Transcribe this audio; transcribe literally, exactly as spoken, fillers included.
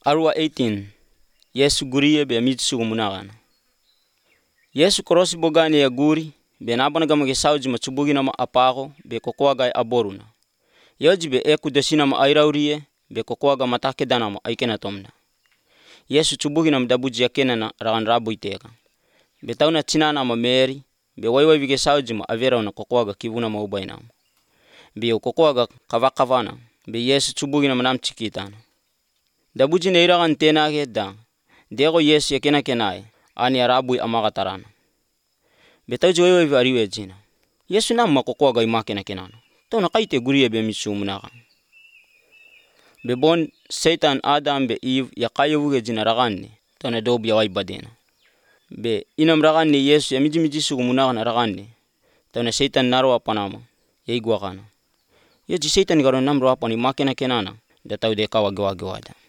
Arua eighteen. Yesu guriye be mitsugu munagana. Yesu korosi bogani ya guri be nabana gamage sauji machubugi nama apago be kokoaga aboruna. Yoji be eku desina ma airauriye be kokoaga matake dana ma aikena tomna. Yesu chubugi nam dabuji yakena na ragan rabu iteka. Be tauna chinana ma Mary be waiwai vige sauji ma avera na kokoaga kivuna ma ubaina. Be kokoaga kavakavana be Yesu chubugi nam nam chikitana. Dabuji neiragan tenage da dego Yesu yakena kenai ani arabu amagatarana. Be tauji waiwai variwe jina. Yesu nam ma kokoaga imakena kenana. Tauna kaite guriye be mitsugu munaga. Be bon Satan Adam be Eve ya kayuge jina ragani tauna dobi ya wai badena. Be inam ragani Yesu ya miji miji sugu munaga na ragani tauna Satan narwa panama ya igwakana. Yoji Satan garo nam roa pani makena kenana da tau de kawa gewa gewada.